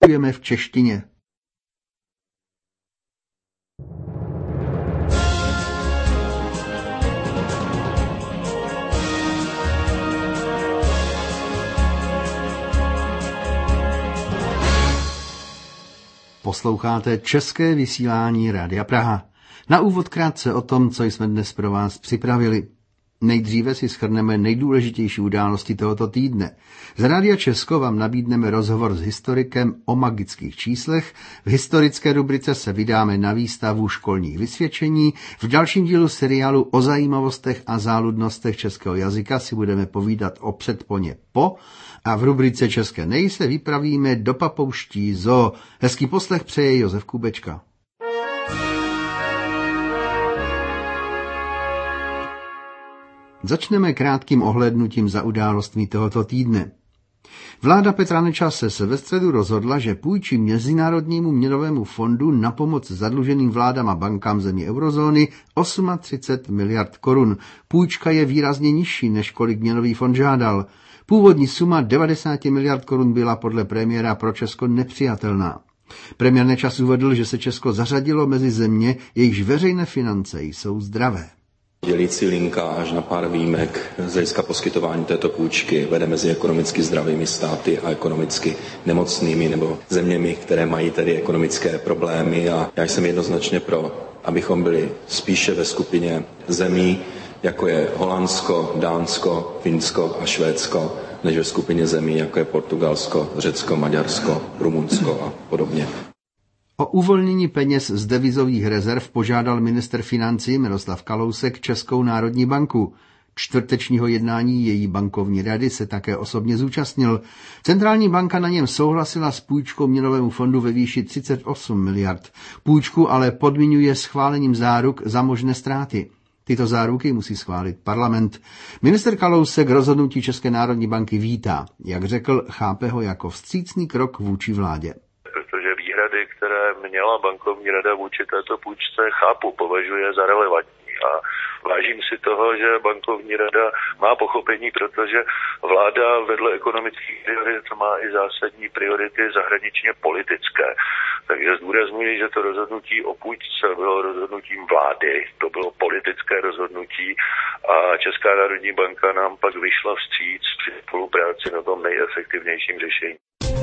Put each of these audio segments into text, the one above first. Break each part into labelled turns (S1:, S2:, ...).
S1: v češtině. Posloucháte české vysílání Rádia Praha. Na úvod krátce o tom, co jsme dnes pro vás připravili. Nejdříve si shrneme nejdůležitější události tohoto týdne. Z Rádia Česko vám nabídneme rozhovor s historikem o magických číslech, v historické rubrice se vydáme na výstavu školních vysvědčení, v dalším dílu seriálu o zajímavostech a záludnostech českého jazyka si budeme povídat o předponě po a v rubrice České nej se vypravíme do papouští zoo. Hezký poslech přeje Josef Kubečka. Začneme krátkým ohlédnutím za událostmi tohoto týdne. Vláda Petra Nečase se ve středu rozhodla, že půjčí Mezinárodnímu měnovému fondu na pomoc zadluženým vládám a bankám zemí eurozóny 38 miliard korun. Půjčka je výrazně nižší, než kolik měnový fond žádal. Původní suma 90 miliard korun byla podle premiéra pro Česko nepřijatelná. Premiér Nečas uvedl, že se Česko zařadilo mezi země, jejichž veřejné finance jsou zdravé.
S2: Dělící linka až na pár výjimek z hlediska poskytování této půjčky vede mezi ekonomicky zdravými státy a ekonomicky nemocnými nebo zeměmi, které mají tedy ekonomické problémy, a já jsem jednoznačně pro, abychom byli spíše ve skupině zemí, jako je Holandsko, Dánsko, Finsko a Švédsko, než ve skupině zemí, jako je Portugalsko, Řecko, Maďarsko, Rumunsko a podobně.
S1: O uvolnění peněz z devizových rezerv požádal ministr financí Miroslav Kalousek Českou národní banku. Čtvrtečního jednání její bankovní rady se také osobně zúčastnil. Centrální banka na něm souhlasila s půjčkou měnovému fondu ve výši 38 miliard. Půjčku ale podmiňuje schválením záruk za možné ztráty. Tyto záruky musí schválit parlament. Ministr Kalousek rozhodnutí České národní banky vítá. Jak řekl, chápe ho jako vstřícný krok vůči vládě.
S3: Výhrady, které měla bankovní rada vůči této půjčce, považuje za relevantní a vážím si toho, že bankovní rada má pochopení, protože vláda vedle ekonomických priorit má i zásadní priority zahraničně politické. Takže zdůrazňuji, že to rozhodnutí o půjčce bylo rozhodnutím vlády, to bylo politické rozhodnutí a Česká národní banka nám pak vyšla vstříc při spolupráci na tom nejefektivnějším řešení.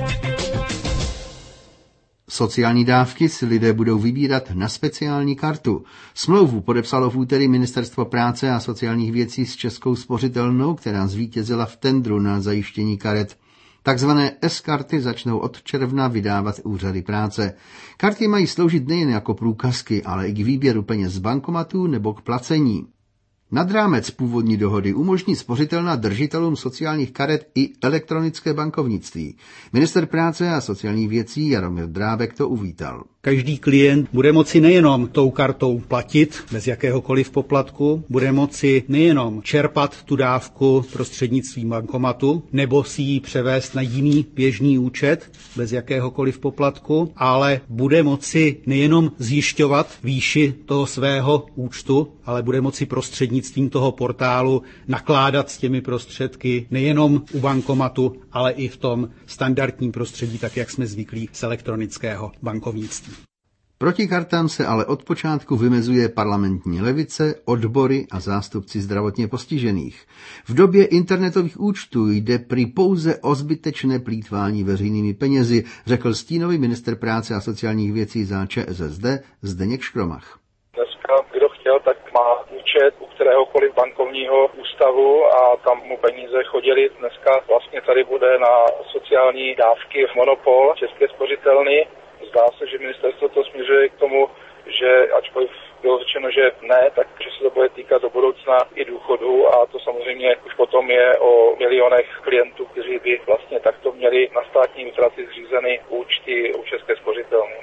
S1: Sociální dávky si lidé budou vybírat na speciální kartu. Smlouvu podepsalo v úterý Ministerstvo práce a sociálních věcí s Českou spořitelnou, která zvítězila v tendru na zajištění karet. Takzvané S-karty začnou od června vydávat úřady práce. Karty mají sloužit nejen jako průkazky, ale i k výběru peněz z bankomatů nebo k placení. Nad rámec původní dohody umožní spořitelna držitelům sociálních karet i elektronické bankovnictví. Ministr práce a sociálních věcí Jaromír Drábek to uvítal.
S4: Každý klient bude moci nejenom tou kartou platit bez jakéhokoliv poplatku, bude moci nejenom čerpat tu dávku prostřednictvím bankomatu, nebo si ji převést na jiný běžný účet bez jakéhokoliv poplatku, ale bude moci nejenom zjišťovat výši toho svého účtu, ale bude moci prostřednictvím toho portálu nakládat s těmi prostředky nejenom u bankomatu, ale i v tom standardním prostředí, tak jak jsme zvyklí z elektronického bankovnictví.
S1: Proti kartám se ale od počátku vymezuje parlamentní levice, odbory a zástupci zdravotně postižených. V době internetových účtů jde prý pouze o zbytečné plýtvání veřejnými penězi, řekl stínový ministr práce a sociálních věcí za ČSSD Zdeněk Škromach.
S5: Dneska kdo chtěl, tak má účet u kteréhokoliv bankovního ústavu a tam mu peníze chodily. Dneska vlastně tady bude na sociální dávky monopol České spořitelny. Zdá se, že ministerstvo to směřuje k tomu, že ačkoliv bylo řečeno, že ne, tak že se to bude týkat do budoucna i důchodu a to samozřejmě už potom je o milionech klientů, kteří by vlastně takto měli na státní útraty zřízeny účty u České spořitelny.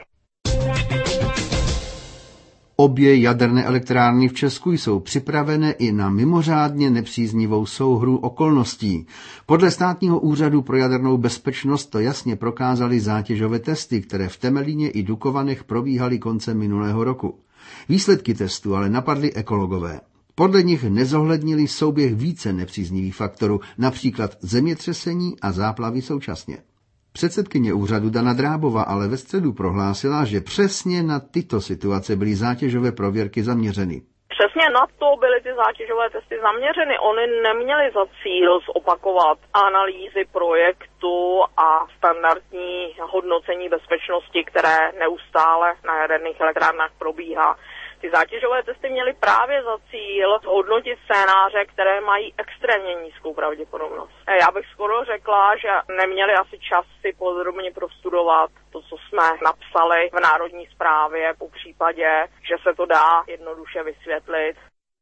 S1: Obě jaderné elektrárny v Česku jsou připravené i na mimořádně nepříznivou souhru okolností. Podle Státního úřadu pro jadernou bezpečnost to jasně prokázaly zátěžové testy, které v Temelíně i Dukovanech probíhaly koncem minulého roku. Výsledky testů ale napadly ekologové. Podle nich nezohlednili souběh více nepříznivých faktorů, například zemětřesení a záplavy současně. Předsedkyně úřadu Dana Drábová ale ve středu prohlásila, že přesně na tyto situace byly zátěžové prověrky zaměřeny.
S6: Přesně na to byly ty zátěžové testy zaměřeny. Ony neměly za cíl zopakovat analýzy projektu a standardní hodnocení bezpečnosti, které neustále na jaderných elektrárnách probíhá. Ty zátěžové testy měly právě za cíl hodnotit scénáře, které mají extrémně nízkou pravděpodobnost. Já bych skoro řekla, že neměli asi čas si podrobně prostudovat to, co jsme napsali v Národní správě, po případě, že se to dá jednoduše vysvětlit.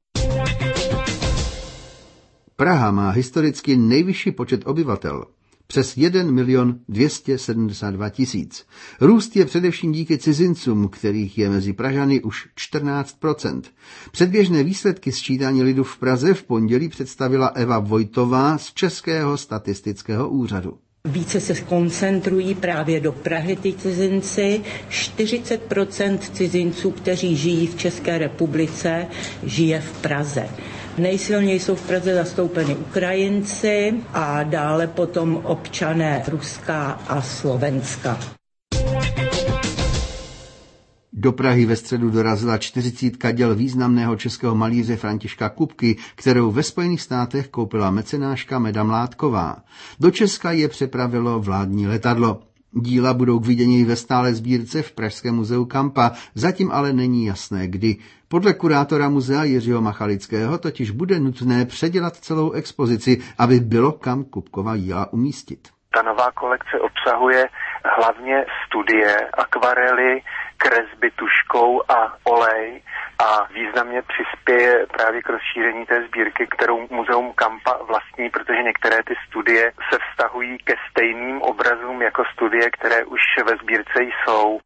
S1: Praha má historicky nejvyšší počet obyvatel. Přes 1 272 000. Růst je především díky cizincům, kterých je mezi Pražany už 14%. Předběžné výsledky sčítání lidu v Praze v pondělí představila Eva Vojtová z Českého statistického úřadu.
S7: Více se koncentrují právě do Prahy ty cizinci. 40% cizinců, kteří žijí v České republice, žije v Praze. Nejsilněji jsou v Praze zastoupeni Ukrajinci a dále potom občané Ruska a Slovenska.
S1: Do Prahy ve středu dorazila 40 děl významného českého malíře Františka Kupky, kterou ve Spojených státech koupila mecenáška Meda Mládková. Do Česka je přepravilo vládní letadlo. Díla budou k vidění ve stálé sbírce v Pražském muzeu Kampa, zatím ale není jasné kdy. Podle kurátora muzea Jiřího Machalického totiž bude nutné předělat celou expozici, aby bylo kam Kupkova díla umístit.
S8: Ta nová kolekce obsahuje hlavně studie, akvarely, kresby tužkou a olej a významně přispěje právě k rozšíření té sbírky, kterou muzeum Kampa vlastní, protože některé ty studie se vztahují ke stejným obrazům jako studie, které už ve sbírce jsou.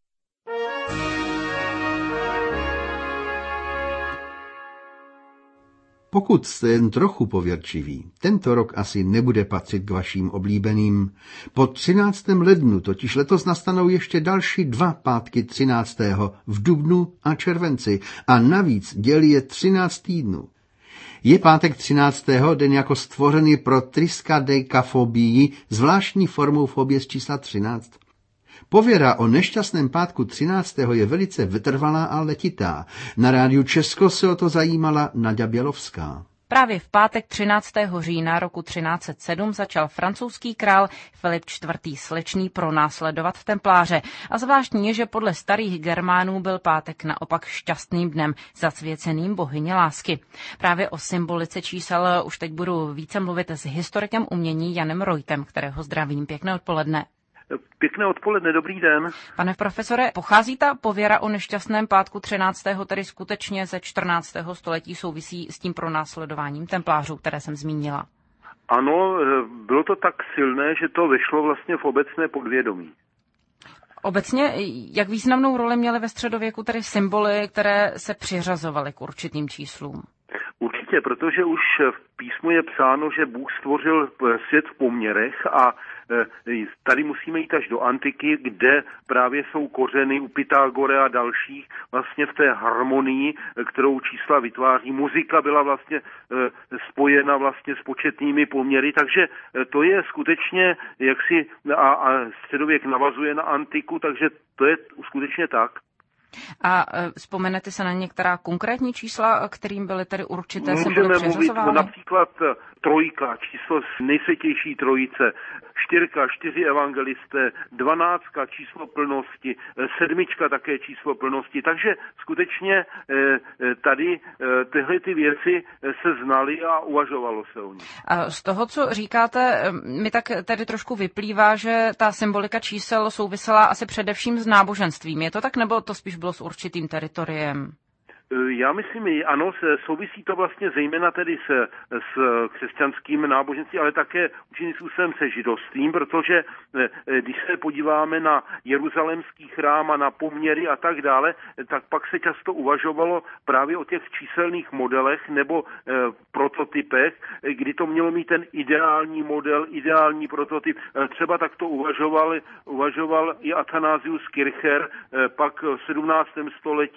S1: Pokud jste jen trochu pověrčiví, tento rok asi nebude patřit k vaším oblíbeným. Po 13. lednu totiž letos nastanou ještě další 2 pátky 13. v dubnu a červenci a navíc dělí je 13 týdnů. Je pátek 13. den jako stvořený pro triskaidekafobii, zvláštní formou fobie z čísla 13. Pověra o nešťastném pátku 13. je velice vytrvalá a letitá. Na rádiu Česko se o to zajímala Naďa Bělovská.
S9: Právě v pátek 13. října roku 1307 začal francouzský král Filip IV. Slečný pronásledovat templáře. A zvláštní je, že podle starých Germánů byl pátek naopak šťastným dnem, zasvěceným bohyni lásky. Právě o symbolice čísel už teď budu více mluvit s historikem umění Janem Reutem, kterého zdravím. Pěkné odpoledne.
S10: Pěkné odpoledne, dobrý den.
S9: Pane profesore, pochází ta pověra o nešťastném pátku 13. tedy skutečně ze 14. století, souvisí s tím pronásledováním templářů, které jsem zmínila?
S10: Ano, bylo to tak silné, že to vešlo vlastně v obecné podvědomí.
S9: Obecně, jak významnou roli měly ve středověku tedy symboly, které se přiřazovaly k určitým číslům?
S10: Určitě, protože už v písmu je psáno, že Bůh stvořil svět v poměrech a tady musíme jít až do antiky, kde právě jsou kořeny u Pythagora a dalších vlastně v té harmonii, kterou čísla vytváří. Muzika byla vlastně spojena vlastně s početnými poměry, takže to je skutečně jaksi a středověk navazuje na antiku, takže to je skutečně tak.
S9: A vzpomenete se na některá konkrétní čísla, kterým byly tedy určité symboly přiřazovány?
S10: Můžeme mluvit například trojka, číslo nejsvětější trojice, 4 evangelisté, 12 číslo plnosti, 7 také číslo plnosti. Takže skutečně tady tyhle ty věci se znaly a uvažovalo se o nich.
S9: A z toho, co říkáte, mi tak tady trošku vyplývá, že ta symbolika čísel souvisela asi především s náboženstvím. Je to tak, nebo to spíš bylo s určitým teritoriem?
S10: Já myslím, ano, souvisí to vlastně zejména tedy s křesťanským náboženstvím, ale také určitým způsobem se židovstvím, protože když se podíváme na jeruzalémský chrám a na poměry a tak dále, tak pak se často uvažovalo právě o těch číselných modelech nebo prototypech, kdy to mělo mít ten ideální model, ideální prototyp. Třeba tak to uvažoval i Athanasius Kircher, pak v 17. století a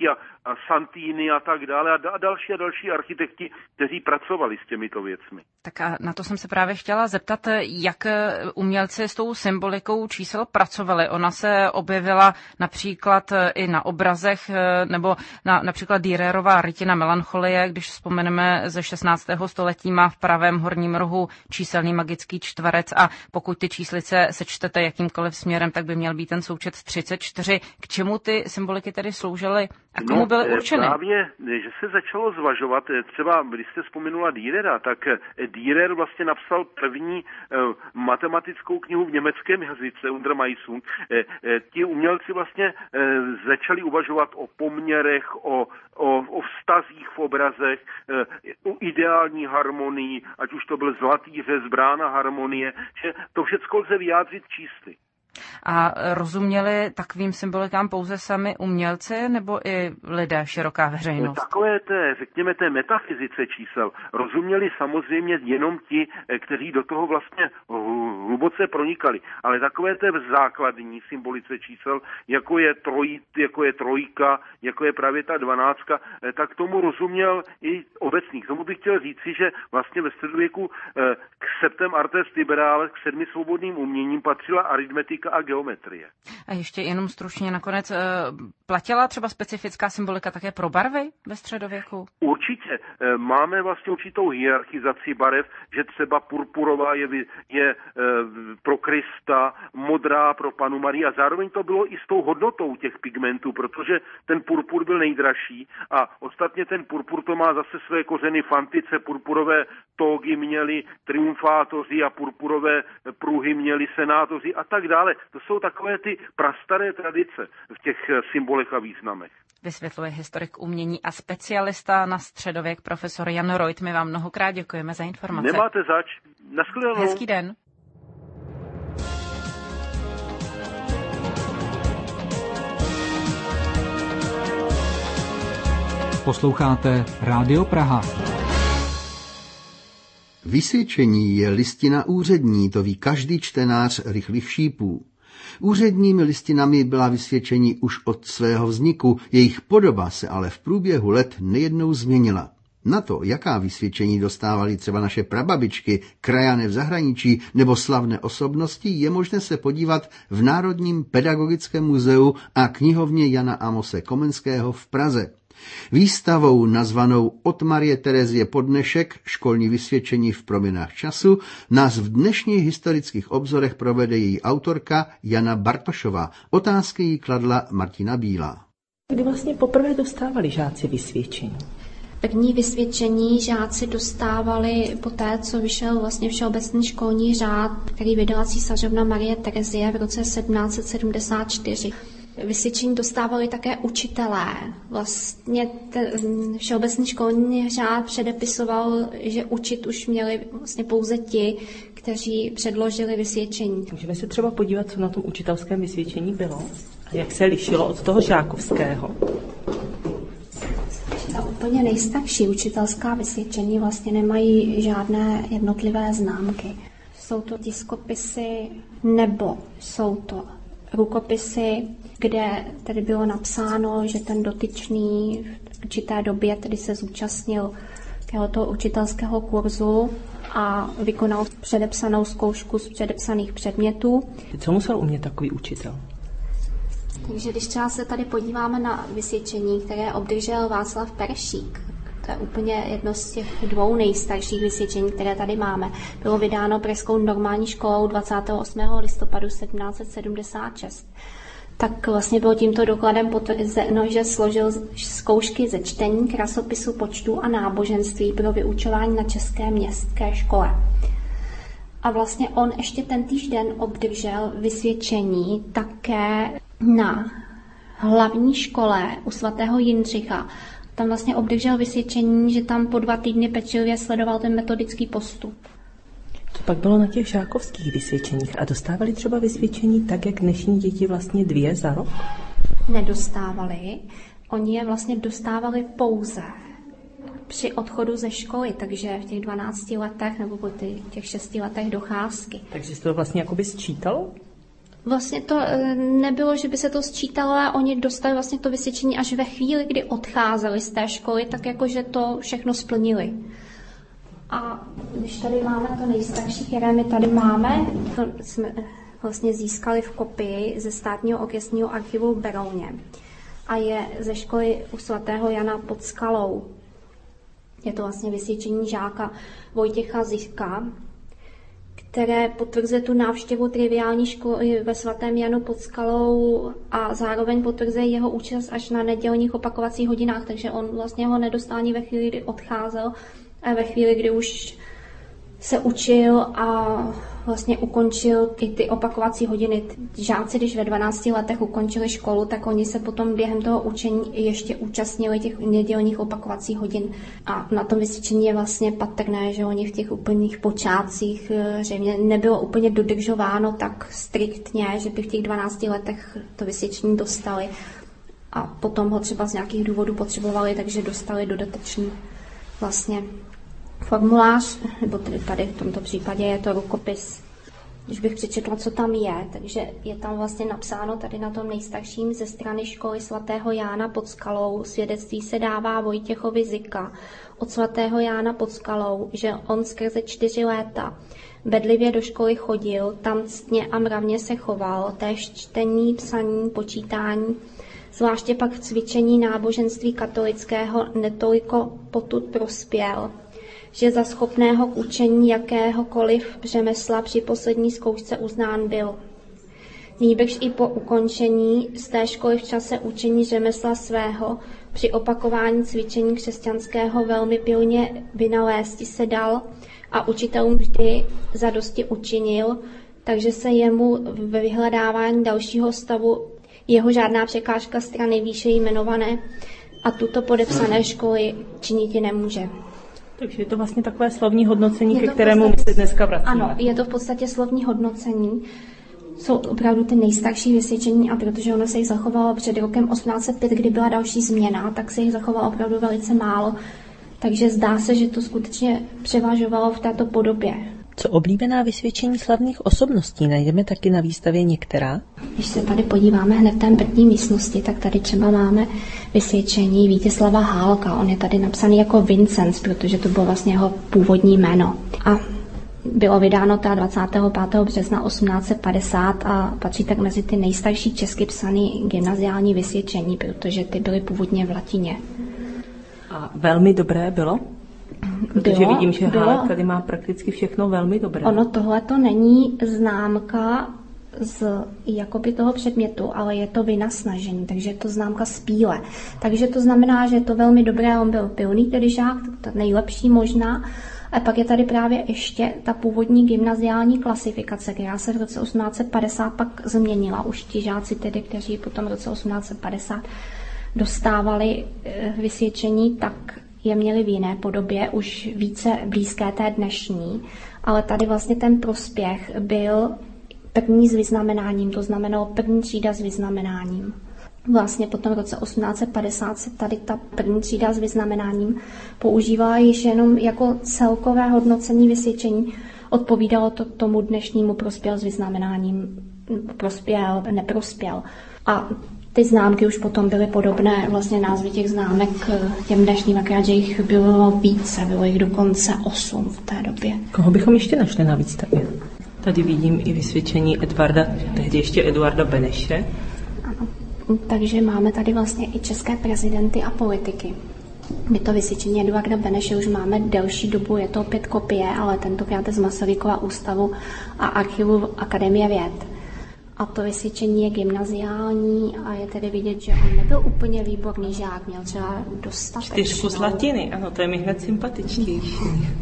S10: Santini a tak dále a další architekti, kteří pracovali s těmito věcmi.
S9: Tak a na to jsem se právě chtěla zeptat, jak umělci s tou symbolikou čísel pracovali. Ona se objevila například i na obrazech, nebo například Dürerova rytina Melancholie, když vzpomeneme ze 16. století, má v pravém horním rohu číselný magický čtverec a pokud ty číslice sečtete jakýmkoliv směrem, tak by měl být ten součet 34. K čemu ty symboliky tedy sloužily a komu byly určeny?
S10: Právě, že se začalo zvažovat, třeba když jste vzpomenula Dürera, tak Dürer vlastně napsal první matematickou knihu v německém jazyce Untermeissung. Ti umělci vlastně začali uvažovat o poměrech, o vztazích v obrazech, o ideální harmonii, ať už to byl zlatý řez, brána harmonie, že to všechno lze vyjádřit čísly.
S9: A rozuměli takovým symbolikám pouze sami umělci nebo i lidé, široká veřejnost?
S10: Takové řekněme té metafyzice čísel rozuměli samozřejmě jenom ti, kteří do toho vlastně hluboce pronikali. Ale takové té základní symbolice čísel, jako je trojka, jako je právě ta 12, tak tomu rozuměl i obecný. K tomu bych chtěl říci, že vlastně ve středověku k septem artes liberales, k 7 svobodným uměním patřila aritmetika a geometrie.
S9: A ještě jenom stručně nakonec, platila třeba specifická symbolika také pro barvy ve středověku?
S10: Určitě. Máme vlastně určitou hierarchizaci barev, že třeba purpurová je pro Krista, modrá pro Panu Marii a zároveň to bylo i s tou hodnotou těch pigmentů, protože ten purpur byl nejdražší a ostatně ten purpur to má zase své kořeny v antice, purpurové tógy měli triumfátoři a purpurové pruhy měli senátoři a tak dále. To jsou takové ty prastaré tradice v těch symbolech a významech.
S9: Vysvětluje historik umění a specialista na středověk profesor Jan Reuth. My vám mnohokrát děkujeme za informace.
S10: Nemáte zač. Naschledanou.
S9: Hezký den.
S11: Posloucháte Rádio Praha.
S1: Vysvědčení je listina úřední, to ví každý čtenář rychlých šípů. Úředními listinami byla vysvědčení už od svého vzniku, jejich podoba se ale v průběhu let nejednou změnila. Na to, jaká vysvědčení dostávali třeba naše prababičky, krajané v zahraničí nebo slavné osobnosti, je možné se podívat v Národním pedagogickém muzeu a knihovně Jana Amose Komenského v Praze. Výstavou nazvanou Od Marie Terezie po dnešek, školní vysvědčení v proměnách času, nás v dnešních historických obzorech provede její autorka Jana Bartošová. Otázky jí kladla Martina Bílá.
S12: Kdy vlastně poprvé dostávali žáci vysvědčení?
S13: První vysvědčení žáci dostávali poté, co vyšel vlastně všeobecný školní řád, který vydala císařovna Marie Terezie v roce 1774. Vysvědčení dostávali také učitelé. Vlastně ten všeobecný školní řád předepisoval, že učit už měli vlastně pouze ti, kteří předložili vysvědčení.
S12: Můžeme se třeba podívat, co na tom učitelském vysvědčení bylo a jak se lišilo od toho žákovského.
S13: Ta úplně nejstarší učitelská vysvědčení vlastně nemají žádné jednotlivé známky. Jsou to tiskopisy nebo jsou to rukopisy, kde tedy bylo napsáno, že ten dotyčný v určité době tedy se zúčastnil tohoto učitelského kurzu a vykonal předepsanou zkoušku z předepsaných předmětů.
S12: Co musel umět takový učitel?
S13: Takže když třeba se tady podíváme na vysvědčení, které obdržel Václav Peršík, to je úplně jedno z těch 2 nejstarších vysvědčení, které tady máme. Bylo vydáno Pražskou normální školou 28. listopadu 1776. Tak vlastně bylo tímto dokladem potvrzeno, že složil zkoušky ze čtení, krasopisu, počtu a náboženství pro vyučování na české městské škole. A vlastně on ještě ten týžden obdržel vysvědčení také na hlavní škole u svatého Jindřicha. Tam vlastně obdržel vysvědčení, že tam po 2 týdny pečlivě sledoval ten metodický postup.
S12: Co pak bylo na těch žákovských vysvědčeních? A dostávali třeba vysvědčení tak, jak dnešní děti vlastně 2 za rok?
S13: Nedostávali. Oni je vlastně dostávali pouze při odchodu ze školy, takže v těch 12 letech nebo po těch 6 letech docházky.
S12: Takže se to vlastně jakoby sčítalo?
S13: Vlastně to nebylo, že by se to sčítalo, ale oni dostali vlastně to vysvědčení až ve chvíli, kdy odcházeli z té školy, tak jakože to všechno splnili. A když tady máme to nejstarší, které my tady máme, to jsme vlastně získali v kopii ze Státního okresního archivu v Berouně. A je ze školy u svatého Jana pod Skalou. Je to vlastně vysvědčení žáka Vojtěcha Zika, které potvrzuje tu návštěvu triviální školy ve svatém Janu pod Skalou a zároveň potvrzuje jeho účast až na nedělních opakovacích hodinách, takže on vlastně ho nedostal ani ve chvíli, kdy odcházel, a ve chvíli, kdy už se učil a vlastně ukončil i ty opakovací hodiny. Žáci, když ve 12 letech ukončili školu, tak oni se potom během toho učení ještě účastnili těch nedělních opakovacích hodin. A na tom vysvědčení je vlastně patrné, že oni v těch úplných počátcích zřejmě nebylo úplně dodržováno tak striktně, že by v těch 12 letech to vysvědčení dostali. A potom ho třeba z nějakých důvodů potřebovali, takže dostali dodatečný vlastně formulář, nebo tady v tomto případě je to rukopis. Když bych přečetla, co tam je, takže je tam vlastně napsáno tady na tom nejstarším ze strany školy svatého Jána pod Skalou. Svědectví se dává Vojtěchovi Zika od svatého Jána pod Skalou, že on skrze 4 léta bedlivě do školy chodil, tam ctně a mravně se choval, též čtení, psaní, počítání, zvláště pak v cvičení náboženství katolického netoliko potud prospěl, že za schopného k učení jakéhokoliv řemesla při poslední zkoušce uznán byl. Nýbrž i po ukončení z té školy v čase učení řemesla svého při opakování cvičení křesťanského velmi pilně vynalézti se dal a učitelům vždy zadosti učinil, takže se jemu ve vyhledávání dalšího stavu jeho žádná překážka strany výše jmenované a tuto podepsané školy činiti nemůže.
S12: Takže je to vlastně takové slovní hodnocení, ke kterému my se dneska vracíme.
S13: Ano, je to v podstatě slovní hodnocení. Jsou opravdu ty nejstarší vysvědčení a protože ono se jich zachovalo před rokem 1805, kdy byla další změna, tak se jich zachovalo opravdu velice málo. Takže zdá se, že to skutečně převažovalo v této podobě.
S12: Co oblíbená vysvědčení slavných osobností najdeme taky na výstavě některá?
S13: Když se tady podíváme hned v té první místnosti, tak tady třeba máme vysvědčení Vítězslava Hálka. On je tady napsaný jako Vincenc, protože to bylo vlastně jeho původní jméno. A bylo vydáno 25. března 1850 a patří tak mezi ty nejstarší česky psané gymnaziální vysvědčení, protože ty byly původně v latině.
S12: A velmi dobré bylo? Protože vidím, že Hálek tady má prakticky všechno velmi dobré.
S13: Ono tohle to není známka z jakoby toho předmětu, ale je to vynasnažení, takže je to známka z píle. Takže to znamená, že je to velmi dobré, on byl pilný tedy žák, to nejlepší možná. A pak je tady právě ještě ta původní gymnaziální klasifikace, která se v roce 1850 pak změnila. Už ti žáci tedy, kteří potom v roce 1850 dostávali vysvědčení, tak je měli v jiné podobě, už více blízké té dnešní, ale tady vlastně ten prospěch byl první s vyznamenáním, to znamenalo první třída s vyznamenáním. Vlastně potom v roce 1850 se tady ta první třída s vyznamenáním používala již jenom jako celkové hodnocení vysvědčení. Odpovídalo to tomu dnešnímu prospěl s vyznamenáním, prospěl, neprospěl. A ty známky už potom byly podobné, vlastně názvy těch známek těm dnešním, akorát, že jich bylo více, bylo jich dokonce 8 v té době.
S12: Koho bychom ještě našli na výstavě? Tady vidím i vysvědčení Edvarda, tehdy ještě Eduarda Beneše.
S13: Ano, takže máme tady vlastně i české prezidenty a politiky. My to vysvědčení Eduarda Beneše už máme delší dobu, je to opět kopie, ale tentokrát je z Masarykova ústavu a archivu Akademie věd. A to vysvědčení je gymnaziální a je tedy vidět, že on nebyl úplně výborný žák, měl třeba dostatečnou.
S12: 4 z latiny, ano, to je mi hned sympatičtější.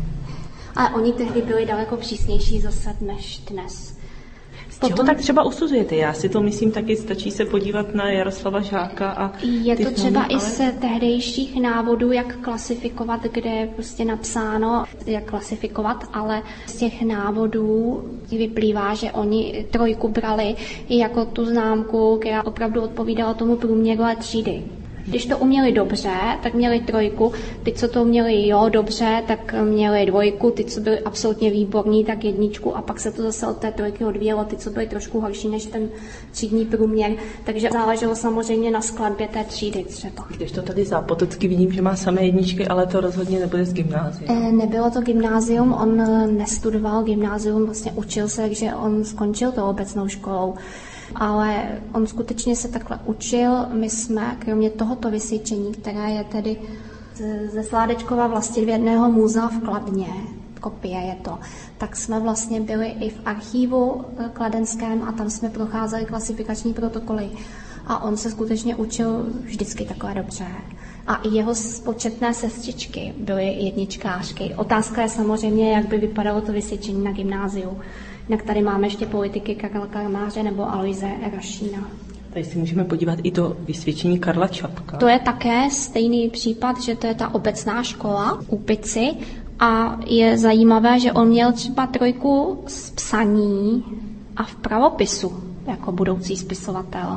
S13: Ale oni tehdy byli daleko přísnější zase než dnes.
S12: Z čeho to tak třeba usuzujete? Já si to myslím taky, stačí se podívat na Jaroslava Žáka a
S13: je to třeba i z tehdejších návodů, jak klasifikovat, kde je prostě napsáno, jak klasifikovat, ale z těch návodů vyplývá, že oni 3 brali i jako tu známku, která opravdu odpovídala tomu průměru třídy. Když to uměli dobře, tak měli 3, ty, co to uměli dobře, tak měli 2, ty, co byli absolutně výborní, tak 1 a pak se to zase od té 3 odvíjelo, ty, co byly trošku horší než ten třídní průměr, takže záleželo samozřejmě na skladbě té třídy třeba.
S12: Když to tady Zápotocký vidím, že má samé 1, ale to rozhodně nebude z gymnázia.
S13: Nebylo to gymnázium, on nestudoval gymnázium, vlastně učil se, takže on skončil tou obecnou školou. Ale on skutečně se takhle učil. My jsme, kromě tohoto vysvědčení, které je tedy ze Sládečkova Vlastivědného muzea v Kladně, kopie je to, tak jsme vlastně byli i v archívu kladenském a tam jsme procházeli klasifikační protokoly. A on se skutečně učil vždycky takhle dobře. A i jeho početné sestřičky byly 1čkářky. Otázka je samozřejmě, jak by vypadalo to vysvědčení na gymnáziu. Jinak tady máme ještě politiky Karla Karmáře nebo Aloise Rašína.
S12: Tady si můžeme podívat i to vysvědčení Karla Čapka.
S13: To je také stejný případ, že to je ta obecná škola u Pici a je zajímavé, že on měl třeba 3 z psaní a v pravopisu jako budoucí spisovatel.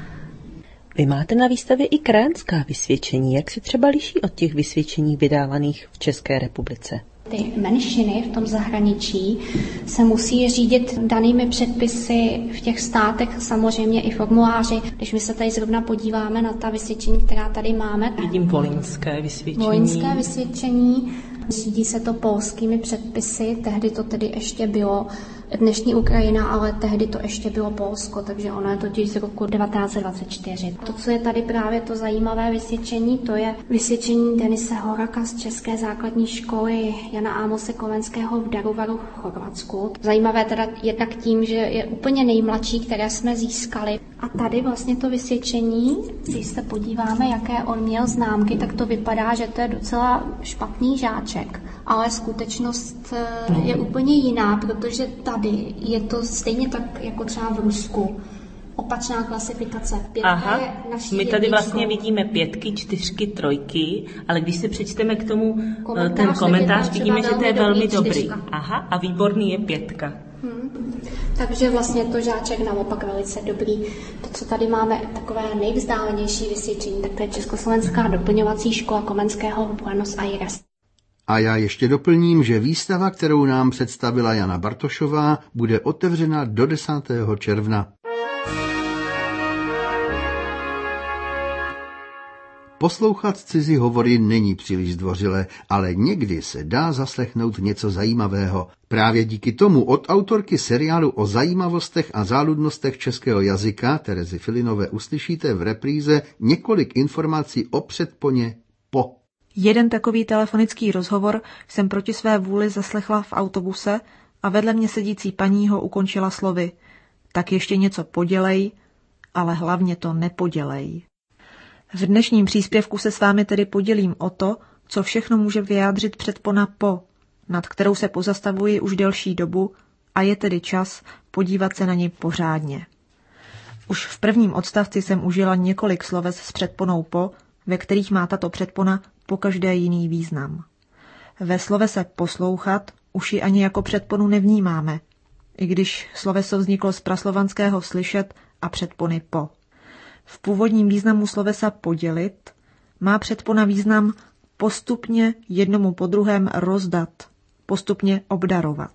S12: Vy máte na výstavě i krajanská vysvědčení. Jak se třeba liší od těch vysvědčení vydávaných v České republice?
S13: Ty menšiny v tom zahraničí se musí řídit danými předpisy v těch státech, samozřejmě i formuláři. Když my se tady zrovna podíváme na ta vysvědčení, která tady máme.
S12: Vidím volyňské vysvědčení.
S13: Volyňské vysvědčení. Řídí se to polskými předpisy, tehdy to tedy ještě bylo dnešní Ukrajina, ale tehdy to ještě bylo Polsko, takže ono je totiž z roku 1924. To, co je tady právě to zajímavé vysvědčení, to je vysvědčení Denise Horaka z České základní školy Jana Ámose Komenského v Daruvaru v Chorvatsku. Zajímavé teda jednak tím, že je úplně nejmladší, které jsme získali. A tady vlastně to vysvědčení, když se podíváme, jaké on měl známky, tak to vypadá, že to je docela špatný žáček. Ale skutečnost je úplně jiná, protože tady je to stejně tak jako třeba v Rusku. Opačná klasifikace. 5 je naší
S12: my tady vlastně vidíme 5, 4, 3, ale když si přečteme k tomu ten komentář, vidíme, že to je velmi dobrý. Aha, a výborný je 5.
S13: Takže vlastně to žáček naopak velice dobrý. To, co tady máme, takové nejvzdálenější vysvědčení, tak to je Československá doplňovací škola Komenského v Buenos Aires.
S1: A já ještě doplním, že výstava, kterou nám představila Jana Bartošová, bude otevřena do 10. června. Poslouchat cizí hovory není příliš zdvořilé, ale někdy se dá zaslechnout něco zajímavého. Právě díky tomu od autorky seriálu o zajímavostech a záludnostech českého jazyka Terezy Filinové uslyšíte v repríze několik informací o předponě po.
S14: Jeden takový telefonický rozhovor jsem proti své vůli zaslechla v autobuse a vedle mě sedící paní ho ukončila slovy: tak ještě něco podělej, ale hlavně to nepodělej. V dnešním příspěvku se s vámi tedy podělím o to, co všechno může vyjádřit předpona po, nad kterou se pozastavuji už delší dobu a je tedy čas podívat se na ni pořádně. Už v prvním odstavci jsem užila několik sloves s předponou po, ve kterých má tato předpona pokaždé jiný význam. Ve slovese poslouchat už ji ani jako předponu nevnímáme, i když sloveso vzniklo z praslovanského slyšet a předpony po. V původním významu slovesa podělit má předpona význam postupně jednomu po druhém rozdat, postupně obdarovat.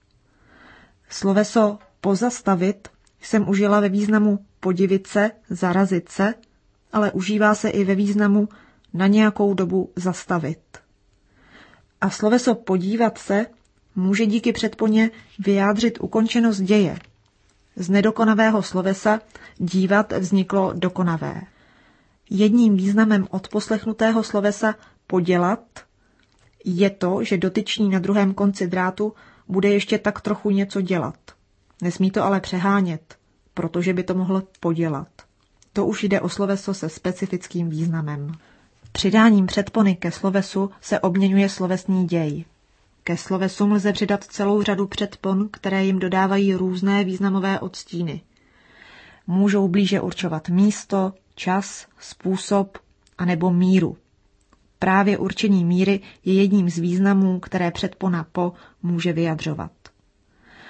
S14: Sloveso pozastavit jsem užila ve významu podivit se, zarazit se, ale užívá se i ve významu na nějakou dobu zastavit. A sloveso podívat se může díky předponě vyjádřit ukončenost děje. Z nedokonavého slovesa dívat vzniklo dokonavé. Jedním významem odposlechnutého slovesa podělat je to, že dotyčný na druhém konci drátu bude ještě tak trochu něco dělat. Nesmí to ale přehánět, protože by to mohl podělat. To už jde o sloveso se specifickým významem. Přidáním předpony ke slovesu se obměňuje slovesný děj. Ke slovesům lze přidat celou řadu předpon, které jim dodávají různé významové odstíny. Můžou blíže určovat místo, čas, způsob anebo míru. Právě určení míry je jedním z významů, které předpona po může vyjadřovat.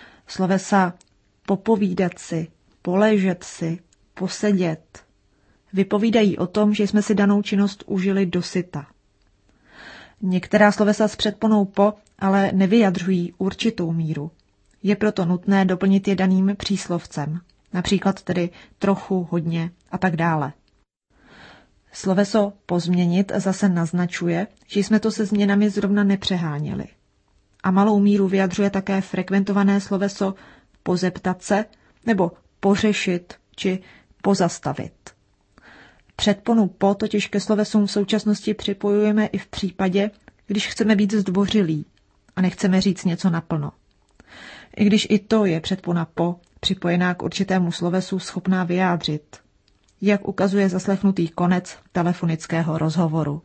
S14: Slovesa popovídat si, poležet si, posedět vypovídají o tom, že jsme si danou činnost užili dosyta. Některá slovesa s předponou po ale nevyjadřují určitou míru. Je proto nutné doplnit je daným příslovcem, například tedy trochu, hodně a tak dále. Sloveso pozměnit zase naznačuje, že jsme to se změnami zrovna nepřeháněli. A malou míru vyjadřuje také frekventované sloveso pozeptat se nebo pořešit či pozastavit. Předponu po totiž ke slovesům v současnosti připojujeme i v případě, když chceme být zdvořilí a nechceme říct něco naplno. I když i to je předpona po připojená k určitému slovesu schopná vyjádřit, jak ukazuje zaslechnutý konec telefonického rozhovoru.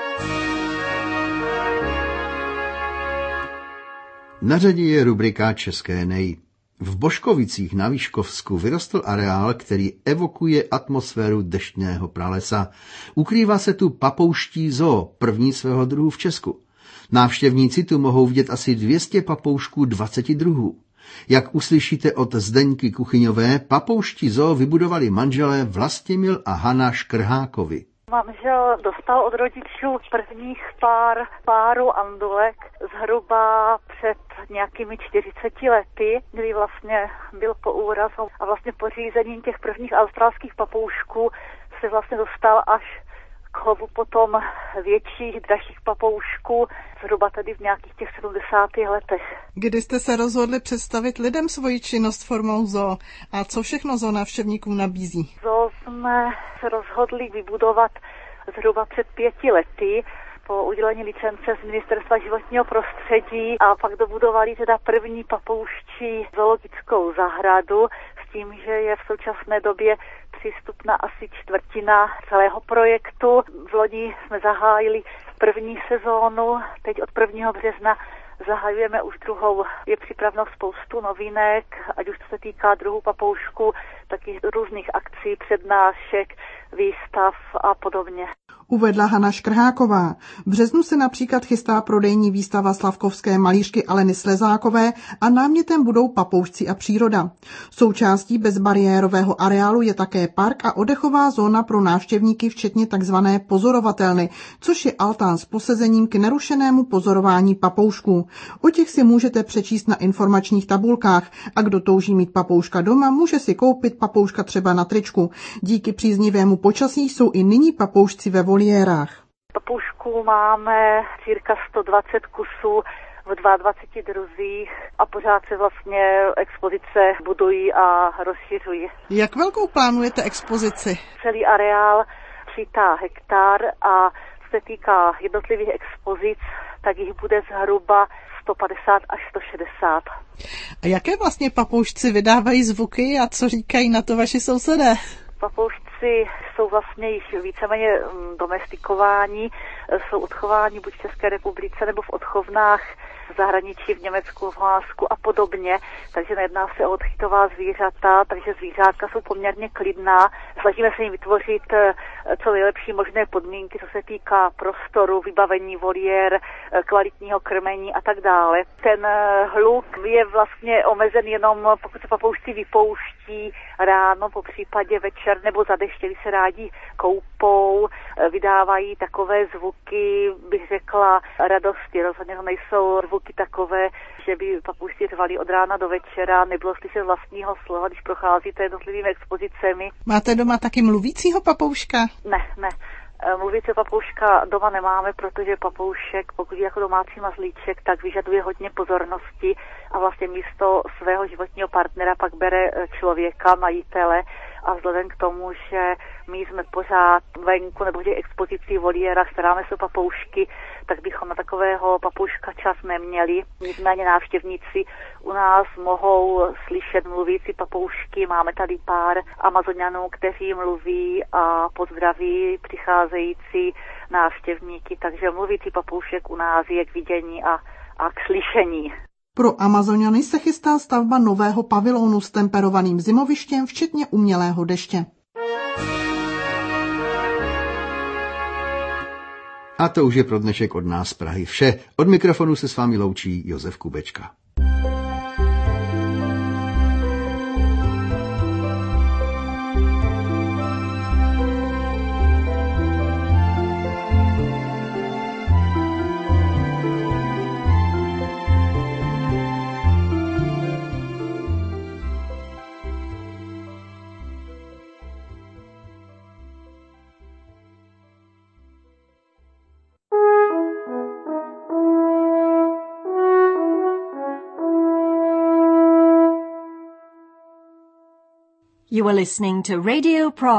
S1: Na řadě je rubrika České nej. V Boškovicích na Výškovsku vyrostl areál, který evokuje atmosféru deštného pralesa. Ukrývá se tu papouští zoo, první svého druhu v Česku. Návštěvníci tu mohou vidět asi 200 papoušků 20 druhů. Jak uslyšíte od Zdeňky Kuchyňové, papouští zoo vybudovali manželé Vlastimil a Hana Škrhákovi.
S15: Manžel dostal od rodičů prvních párů andulek zhruba před nějakými 40 lety, kdy vlastně byl po úrazu a vlastně pořízením těch prvních australských papoušků se vlastně dostal až k chovu potom větších, dražších papoušků, zhruba tady v nějakých těch 70. letech.
S16: Kdy jste se rozhodli představit lidem svoji činnost formou zoo a co všechno zoo návštěvníkům nabízí?
S15: Zoo jsme se rozhodli vybudovat zhruba před 5 lety po udělení licence z Ministerstva životního prostředí a pak dobudovali teda první papouští zoologickou zahradu s tím, že je v současné době přístupná asi čtvrtina celého projektu. V loni jsme zahájili první sezónu, teď od 1. března zahajujeme už druhou. Je připraveno spoustu novinek, ať už to se týká druhů papoušků, tak i různých akcí, přednášek, výstav a podobně.
S16: Uvedla Hana Škrháková. V březnu se například chystá prodejní výstava slavkovské malířky Aleny Slezákové a námětem budou papoušci a příroda. Součástí bezbariérového areálu je také park a oddechová zóna pro návštěvníky, včetně takzvané pozorovatelny, což je altán s posezením k nerušenému pozorování papoušků. O těch si můžete přečíst na informačních tabulkách a kdo touží mít papouška doma, může si koupit papouška třeba na tričku. Díky příznivému počasí jsou i nyní papoušci ve voliérách.
S15: Papoušků máme cirka 120 kusů v 22 druzích a pořád se vlastně expozice budují a rozšiřují.
S16: Jak velkou plánujete expozici?
S15: Celý areál přítá hektar a co se týká jednotlivých expozic, tak jich bude zhruba 150 až 160.
S16: A jaké vlastně papoušci vydávají zvuky a co říkají na to vaši sousedé?
S15: Papoušci jsou vlastně již víceméně domestikováni, jsou odchováni buď v České republice nebo v odchovnách v zahraničí, v Německu, v Holandsku a podobně, takže nejedná se o odchytová zvířata, takže zvířátka jsou poměrně klidná. Snažíme se jim vytvořit co nejlepší možné podmínky, co se týká prostoru, vybavení voliér, kvalitního krmení a tak dále. Ten hluk je vlastně omezen jenom, pokud se papoušci vypouští ráno, po případě večer nebo za deště, když se rádi koupou, vydávají takové zvuky, bych řekla, radosti. Rozhodně to nejsou zvuky takové, že by papoušci řvali od rána do večera, nebylo slyšet vlastního slova, když procházíte jednotlivými expozicemi.
S16: Máte doma taky mluvícího papouška?
S15: Ne. Mluvící papouška doma nemáme, protože papoušek, pokud je jako domácí mazlíček, tak vyžaduje hodně pozornosti a vlastně místo svého životního partnera pak bere člověka, majitele a vzhledem k tomu, že my jsme pořád venku nebo v těch expozicí, voliérách, staráme se o papoušky, tak bychom na takového papouška čas neměli. Nicméně návštěvníci u nás mohou slyšet mluvící papoušky. Máme tady pár Amazonianů, kteří mluví a pozdraví přicházející návštěvníky, takže mluvící papoušek u nás je k vidění a k slyšení.
S16: Pro Amazoniany se chystá stavba nového pavilonu s temperovaným zimovištěm, včetně umělého deště.
S1: A to už je pro dnešek od nás z Prahy vše. Od mikrofonu se s vámi loučí Josef Kubečka.
S17: You are listening to Radio Prague.